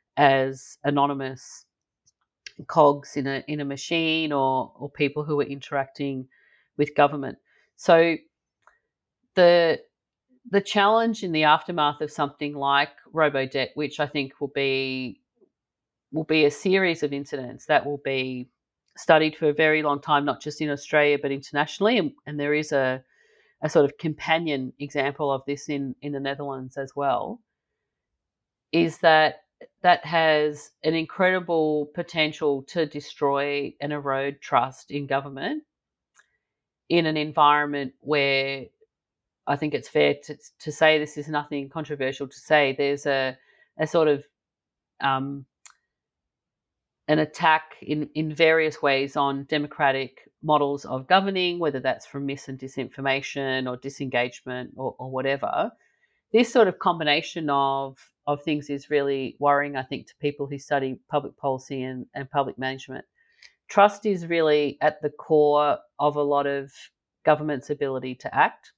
as anonymous cogs in a in a machine, or or people who are interacting with government. So the the challenge in the aftermath of something like Robodebt, which I think will be will be a series of incidents that will be studied for a very long time, not just in Australia but internationally, and, and there is a a sort of companion example of this in, in the Netherlands as well, is that that has an incredible potential to destroy and erode trust in government in an environment where I think it's fair to to say this is nothing controversial to say. There's a a sort of um, an attack in, in various ways on democratic models of governing, whether that's from mis and disinformation or disengagement or, or whatever. This sort of combination of of things is really worrying, I think, to people who study public policy and, and public management. Trust is really at the core of a lot of government's ability to act.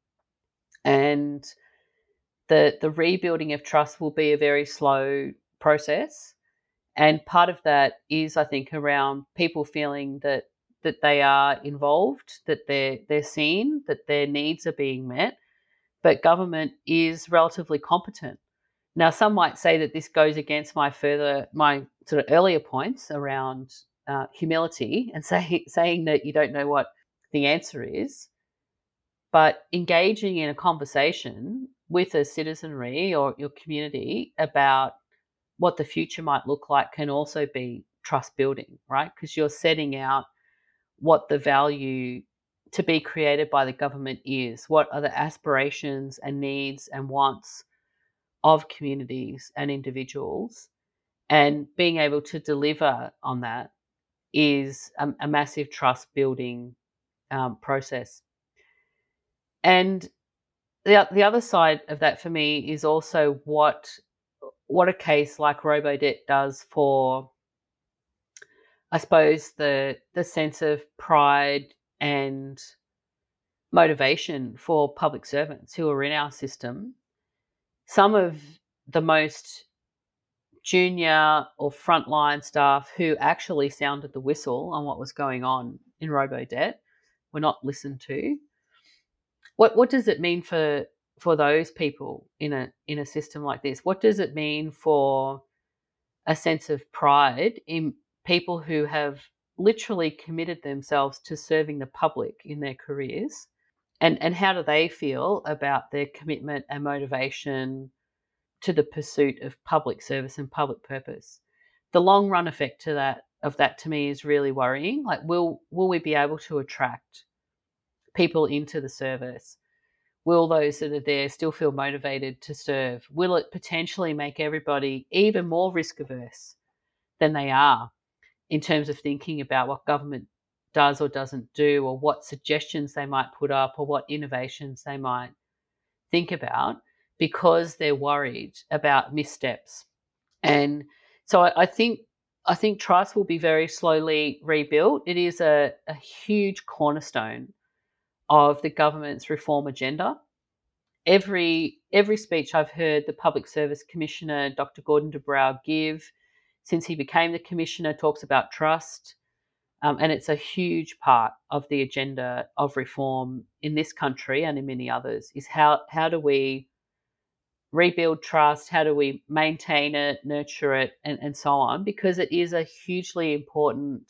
And the the rebuilding of trust will be a very slow process. And part of that is, I think, around people feeling that that they are involved, that they're they're seen, that their needs are being met, but government is relatively competent. Now, some might say that this goes against my further my sort of earlier points around uh, humility and say, saying that you don't know what the answer is. But engaging in a conversation with a citizenry or your community about what the future might look like can also be trust building, right? Because you're setting out what the value to be created by the government is, what are the aspirations and needs and wants of communities and individuals, and being able to deliver on that is a, a massive trust building um, process. And the the other side of that for me is also what what a case like Robodebt does for, I suppose, the the sense of pride and motivation for public servants who are in our system. Some of the most junior or frontline staff who actually sounded the whistle on what was going on in Robodebt were not listened to. What what does it mean for for those people in a in a system like this? What does it mean for a sense of pride in people who have literally committed themselves to serving the public in their careers? And and how do they feel about their commitment and motivation to the pursuit of public service and public purpose? The long run effect to that of that to me is really worrying. Like, will will we be able to attract people into the service? Will those that are there still feel motivated to serve? Will it potentially make everybody even more risk averse than they are in terms of thinking about what government does or doesn't do, or what suggestions they might put up, or what innovations they might think about, because they're worried about missteps? And so I, I think I think trust will be very slowly rebuilt. It is a, a huge cornerstone of the government's reform agenda. Every every speech I've heard the Public Service Commissioner, Doctor Gordon de Brouw, give since he became the Commissioner talks about trust, um, and it's a huge part of the agenda of reform in this country and in many others, is how, how do we rebuild trust, how do we maintain it, nurture it, and, and so on, because it is a hugely important,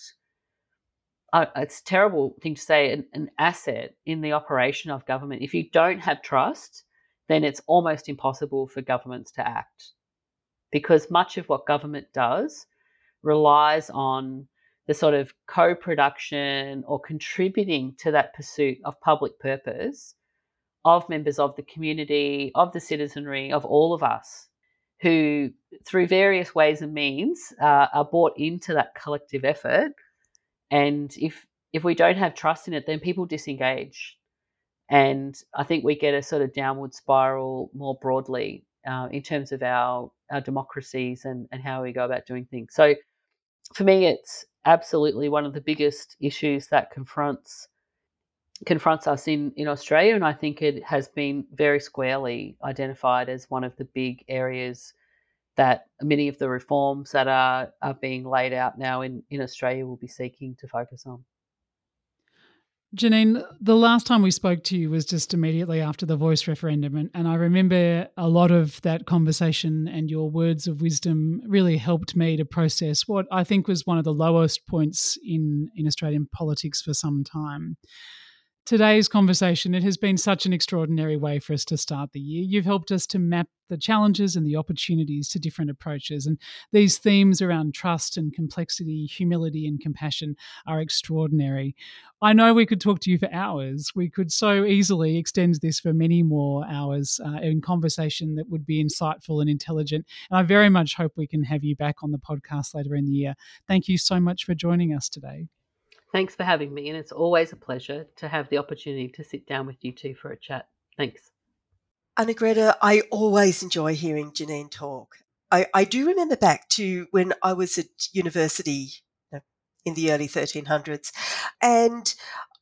uh, it's a terrible thing to say, an, an asset in the operation of government. If you don't have trust, then it's almost impossible for governments to act, because much of what government does relies on the sort of co-production or contributing to that pursuit of public purpose of members of the community, of the citizenry, of all of us, who through various ways and means uh, are bought into that collective effort. And if if we don't have trust in it, then people disengage. And I think we get a sort of downward spiral more broadly uh, in terms of our, our democracies and, and how we go about doing things. So for me, it's absolutely one of the biggest issues that confronts confronts us in, in Australia, and I think it has been very squarely identified as one of the big areas that many of the reforms that are, are being laid out now in, in Australia will be seeking to focus on. Janine, the last time we spoke to you was just immediately after the Voice referendum, and, and I remember a lot of that conversation, and your words of wisdom really helped me to process what I think was one of the lowest points in, in Australian politics for some time. today's conversation. It has been such an extraordinary way for us to start the year. You've helped us to map the challenges and the opportunities to different approaches. And these themes around trust and complexity, humility and compassion are extraordinary. I know we could talk to you for hours. We could so easily extend this for many more hours uh, in conversation that would be insightful and intelligent. And I very much hope we can have you back on the podcast later in the year. Thank you so much for joining us today. Thanks for having me, and it's always a pleasure to have the opportunity to sit down with you two for a chat. Thanks. Anna-Greta, I always enjoy hearing Janine talk. I, I do remember back to when I was at university in the early thirteen hundreds and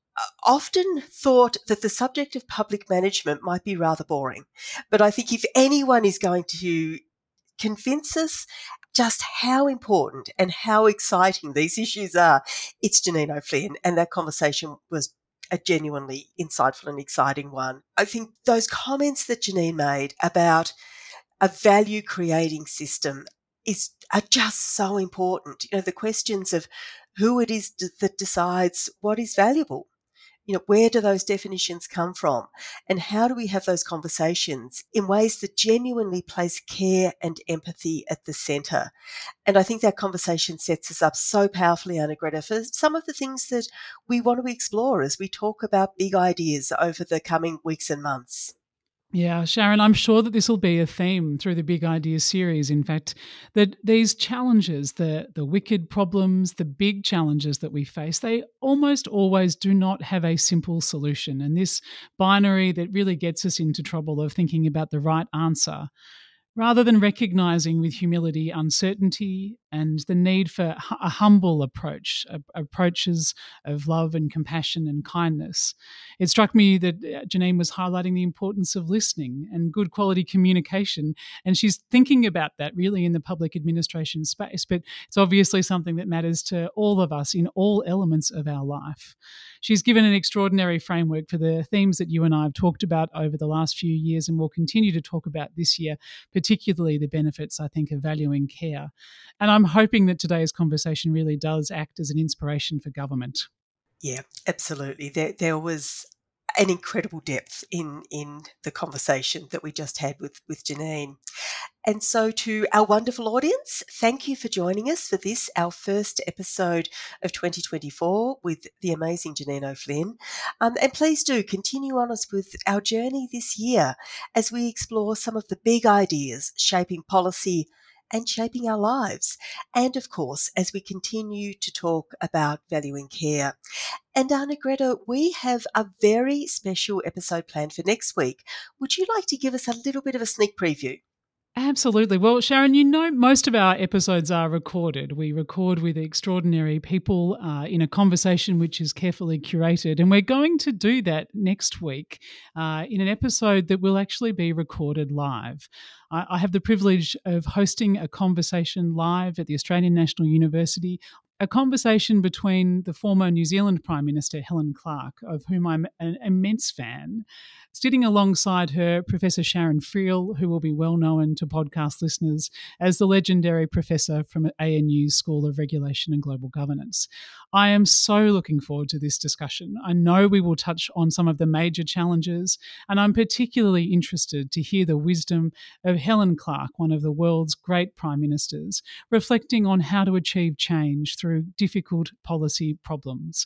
often thought that the subject of public management might be rather boring. But I think if anyone is going to convince us just how important and how exciting these issues are, it's Janine O'Flynn, and that conversation was a genuinely insightful and exciting one. I think those comments that Janine made about a value-creating system is are just so important. You know, the questions of who it is that decides what is valuable. You know, where do those definitions come from? And how do we have those conversations in ways that genuinely place care and empathy at the centre? And I think that conversation sets us up so powerfully, Anna-Greta, for some of the things that we want to explore as we talk about big ideas over the coming weeks and months. Yeah, Sharon, I'm sure that this will be a theme through the Big Ideas series. In fact, that these challenges, the, the wicked problems, the big challenges that we face, they almost always do not have a simple solution. And this binary that really gets us into trouble of thinking about the right answer, rather than recognising with humility uncertainty and the need for a humble approach, approaches of love and compassion and kindness. It struck me that Janine was highlighting the importance of listening and good quality communication, and she's thinking about that really in the public administration space, but it's obviously something that matters to all of us in all elements of our life. She's given an extraordinary framework for the themes that you and I have talked about over the last few years and will continue to talk about this year, particularly the benefits, I think, of valuing care. And I'm hoping that today's conversation really does act as an inspiration for government. Yeah, absolutely. There, there was an incredible depth in, in the conversation that we just had with, with Janine. And so to our wonderful audience, thank you for joining us for this, our first episode of twenty twenty-four with the amazing Janine O'Flynn. Um, and please do continue on us with our journey this year as we explore some of the big ideas shaping policy and shaping our lives. And of course, as we continue to talk about valuing care. And Anna-Greta, we have a very special episode planned for next week. Would you like to give us a little bit of a sneak preview? Absolutely. Well, Sharon, you know, most of our episodes are recorded. We record with extraordinary people uh, in a conversation which is carefully curated. And we're going to do that next week uh, in an episode that will actually be recorded live. I, I have the privilege of hosting a conversation live at the Australian National University, a conversation between the former New Zealand Prime Minister, Helen Clark, of whom I'm an immense fan. Sitting alongside her, Professor Sharon Friel, who will be well known to podcast listeners as the legendary professor from A N U's School of Regulation and Global Governance. I am so looking forward to this discussion. I know we will touch on some of the major challenges, and I'm particularly interested to hear the wisdom of Helen Clark, one of the world's great prime ministers, reflecting on how to achieve change through difficult policy problems.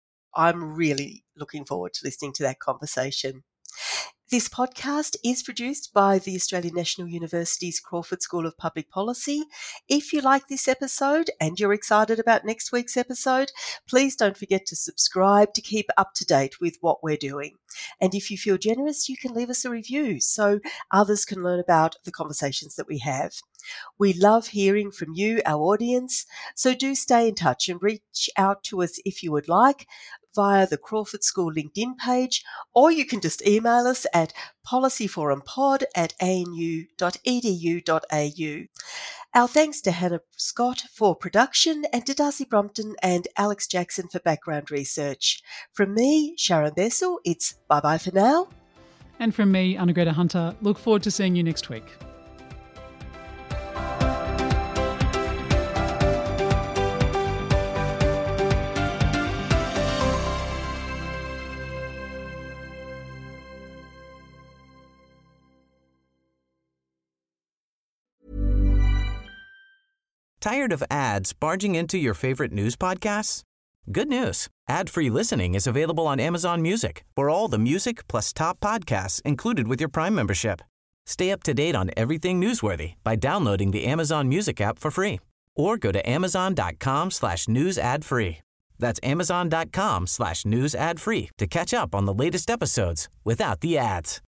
I'm really looking forward to listening to that conversation. This podcast is produced by the Australian National University's Crawford School of Public Policy. If you like this episode and you're excited about next week's episode, please don't forget to subscribe to keep up to date with what we're doing. And if you feel generous, you can leave us a review so others can learn about the conversations that we have. We love hearing from you, our audience, so do stay in touch and reach out to us if you would like via the Crawford School LinkedIn page, or you can just email us at policyforumpod at a n u dot e d u dot a u. Our thanks to Hannah Scott for production and to Darcy Brompton and Alex Jackson for background research. From me, Sharon Bessel, it's bye-bye for now. And from me, Anna-Greta Hunter, look forward to seeing you next week. Tired of ads barging into your favorite news podcasts? Good news. Ad-free listening is available on Amazon Music for all the music plus top podcasts included with your Prime membership. Stay up to date on everything newsworthy by downloading the Amazon Music app for free or go to amazon.com slash news ad free. That's amazon.com slash news ad free to catch up on the latest episodes without the ads.